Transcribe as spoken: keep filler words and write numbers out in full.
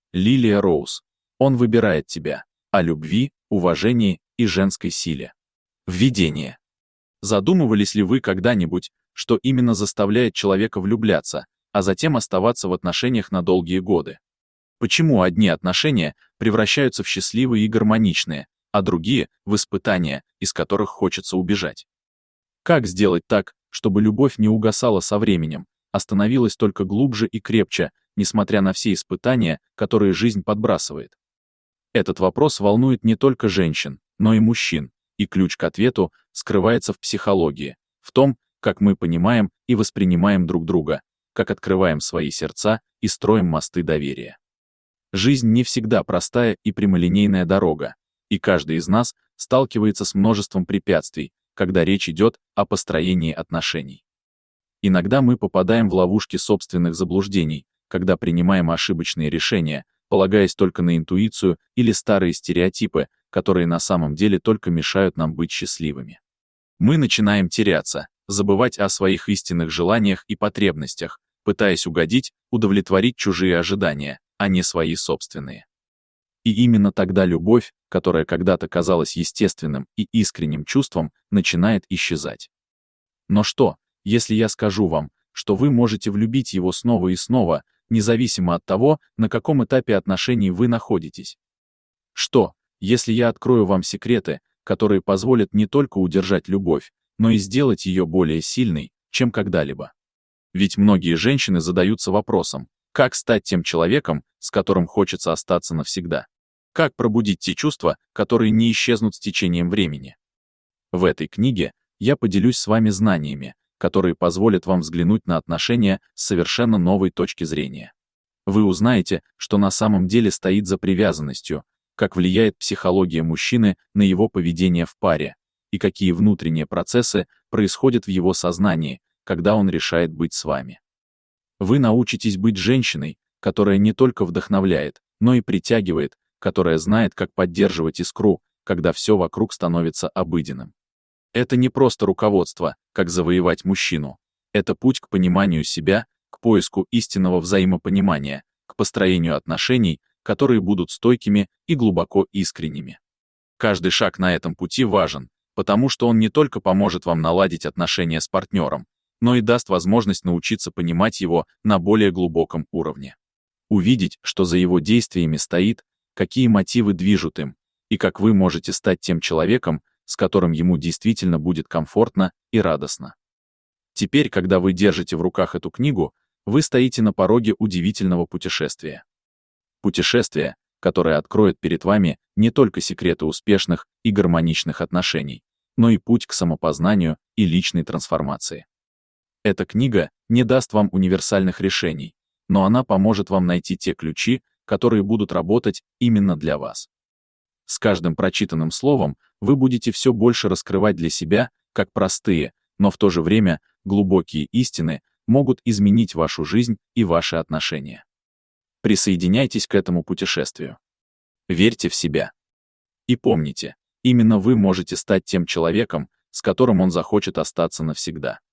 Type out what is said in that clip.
Лилия Роуз. Он выбирает тебя. О любви, уважении и женской силе. Введение. Задумывались ли вы когда-нибудь, что именно заставляет человека влюбляться, а затем оставаться в отношениях на долгие годы? Почему одни отношения превращаются в счастливые и гармоничные, а другие — в испытания, из которых хочется убежать? Как сделать так, чтобы любовь не угасала со временем, а становилась только глубже и крепче, несмотря на все испытания, которые жизнь подбрасывает? Этот вопрос волнует не только женщин, но и мужчин, и ключ к ответу скрывается в психологии, в том, как мы понимаем и воспринимаем друг друга, как открываем свои сердца и строим мосты доверия. Жизнь не всегда простая и прямолинейная дорога, и каждый из нас сталкивается с множеством препятствий, когда речь идет о построении отношений. Иногда мы попадаем в ловушки собственных заблуждений, когда принимаем ошибочные решения, полагаясь только на интуицию или старые стереотипы, которые на самом деле только мешают нам быть счастливыми. Мы начинаем теряться, забывать о своих истинных желаниях и потребностях, пытаясь угодить, удовлетворить чужие ожидания, а не свои собственные. И именно тогда любовь, которая когда-то казалась естественным и искренним чувством, начинает исчезать. Но что, если я скажу вам, что вы можете влюбить его снова и снова, независимо от того, на каком этапе отношений вы находитесь? Что, если я открою вам секреты, которые позволят не только удержать любовь, но и сделать ее более сильной, чем когда-либо? Ведь многие женщины задаются вопросом, как стать тем человеком, с которым хочется остаться навсегда? Как пробудить те чувства, которые не исчезнут с течением времени? В этой книге я поделюсь с вами знаниями, которые позволят вам взглянуть на отношения с совершенно новой точки зрения. Вы узнаете, что на самом деле стоит за привязанностью, как влияет психология мужчины на его поведение в паре, и какие внутренние процессы происходят в его сознании, когда он решает быть с вами. Вы научитесь быть женщиной, которая не только вдохновляет, но и притягивает, которая знает, как поддерживать искру, когда все вокруг становится обыденным. Это не просто руководство, как завоевать мужчину. Это путь к пониманию себя, к поиску истинного взаимопонимания, к построению отношений, которые будут стойкими и глубоко искренними. Каждый шаг на этом пути важен, потому что он не только поможет вам наладить отношения с партнером, но и даст возможность научиться понимать его на более глубоком уровне. Увидеть, что за его действиями стоит, какие мотивы движут им, и как вы можете стать тем человеком, с которым ему действительно будет комфортно и радостно. Теперь, когда вы держите в руках эту книгу, вы стоите на пороге удивительного путешествия. Путешествие, которое откроет перед вами не только секреты успешных и гармоничных отношений, но и путь к самопознанию и личной трансформации. Эта книга не даст вам универсальных решений, но она поможет вам найти те ключи, которые будут работать именно для вас. С каждым прочитанным словом вы будете все больше раскрывать для себя, как простые, но в то же время глубокие истины могут изменить вашу жизнь и ваши отношения. Присоединяйтесь к этому путешествию. Верьте в себя. И помните, именно вы можете стать тем человеком, с которым он захочет остаться навсегда.